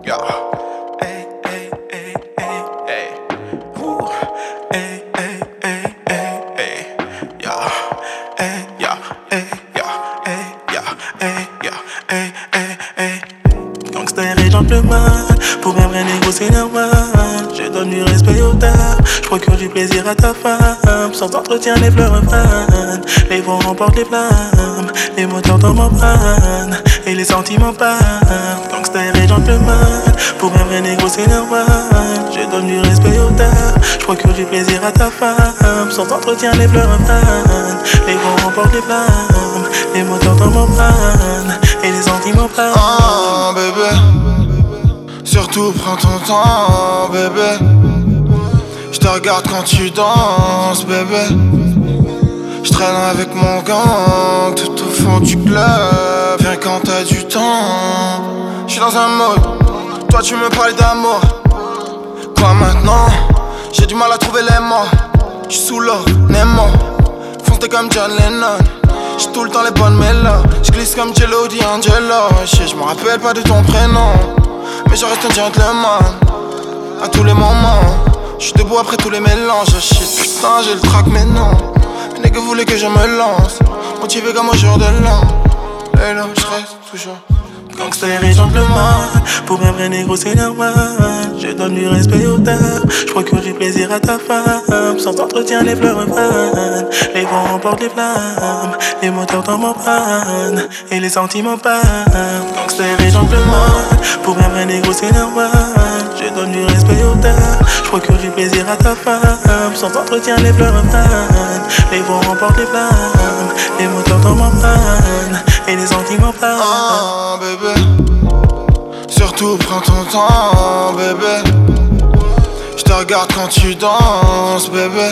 Yo. Hey, hey, hey, hey, hey. Ooh. Hey, hey, hey, hey, hey. Yo. Hey, yo, hey, yo, hey, yo, hey, yo, hey, hey, hey. Gangster et gentleman, pour un vrai négro c'est normal. Je donne du respect au tard, je procure du plaisir à ta femme. Sans entretien les fleurs fanent, les vents remportent les flammes. Les moteurs tombent en panne, et les sentiments partent. Gangster et gentleman, pour un vrai négro c'est normal. Je donne du respect au tard, je procure du plaisir à ta femme. Sans entretien les fleurs fanent, les vents remportent les flammes. Les moteurs tombent en panne, et les sentiments partent. Ah bébé, surtout prends ton temps bébé. Je te regarde quand tu danses bébé. Je traîne avec mon gang tout au fond du club. Viens quand t'as du temps. Je suis dans un mode, toi tu me parles d'amour. Quoi maintenant? J'ai du mal à trouver les mots. J'suis sous l'eau, Nemo. Foncé comme John Lennon. J'ai tout le temps les bonnes mélos. J'glisse comme Jello D'Angelo. Je me rappelle pas de ton prénom, mais je reste un gentleman à tous les moments. J'suis debout après tous les mélanges. Shit, putain j'ai le track mais non. Mes nègres voulaient que je me lance, motivé comme au jour de l'an. Et là j'reste toujours Gangster et gentleman, pour un vrai négro c'est normal. Je donne du respect au tard, je procure du plaisir à ta femme. Sans entretien les fleurs fanent, les vents remportent les flammes. Les moteurs tombent en panne, et les sentiments partent. Gangster et gentleman, pour un vrai négro c'est normal. Je donne du respect au tard, je procure du plaisir à ta femme. Sans entretien les fleurs fanent, les vents remportent les flammes. Les moteurs tombent en panne, et les sentiments partent. ah bébé, surtout prends ton temps bébé. Je te regarde quand tu danses bébé.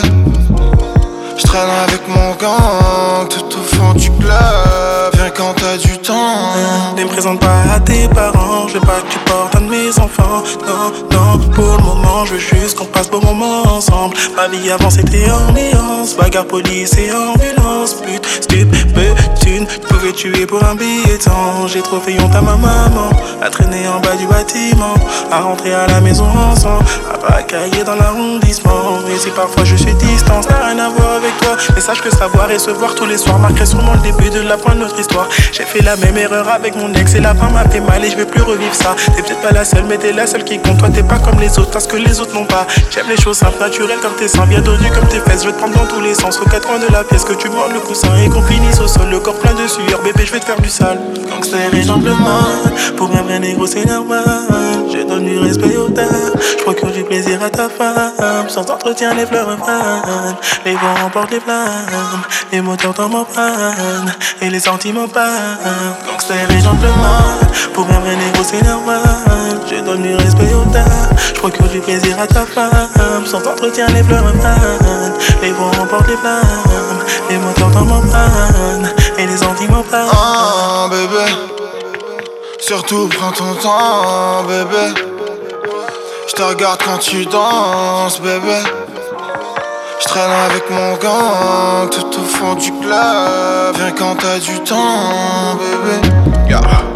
Je traîne avec mon gang tout au fond du club. Viens quand t'as du temps. Ne me présente pas à tes parents, je veux pas que tu portes un de mes enfants. Non, non, pour le moment, je veux juste qu'on passe beau moment ensemble. Ma vie avant c'était ambiance, bagarre, police et ambulance. Pute, stup, thune, tu pouvais tuer pour un billet de temps. J'ai trop fait honte à ma maman, à traîner en bas du bâtiment, à rentrer à la maison ensemble, à pas cailler dans l'arrondissement. Et si parfois je suis distant, ça n'a rien à voir avec toi, mais sache que savoir et se voir tous les soirs marquerait sûrement le début de la fin de notre histoire. J'ai fait la même erreur avec mon ex et la fin m'a fait mal et je vais plus revivre ça. T'es peut-être pas la seule mais t'es la seule qui compte. Toi t'es pas comme les autres parce que les autres n'ont pas. J'aime les choses simples, naturelles comme tes seins, bien dodues comme tes fesses. Je vais te prendre dans tous les sens, aux quatre coins de la pièce, que tu mordes le coussin et qu'on finisse au sol, le corps plein de sueur. Bébé je vais te faire du sale. Gangster et gentleman, pour un vrai négro c'est normal. Je donne du respect au tard, je procure du plaisir à ta femme. Sans entretien les fleurs fanent, les vents remportent les flammes. Les moteurs tombent en panne, et les sentiments partent. Gangster et gentleman, pour un vrai négro c'est normal. Je donne du respect au tard, je procure du plaisir à ta femme. Sans entretien les fleurs fanent, les vents remportent les flammes. Les moteurs tombent en panne, et les sentiments partent. Ah bébé, surtout prends ton temps bébé. Je te regarde quand tu danses bébé. Je traîne avec mon gang tout au fond du club. Viens quand t'as du temps bébé. Yeah.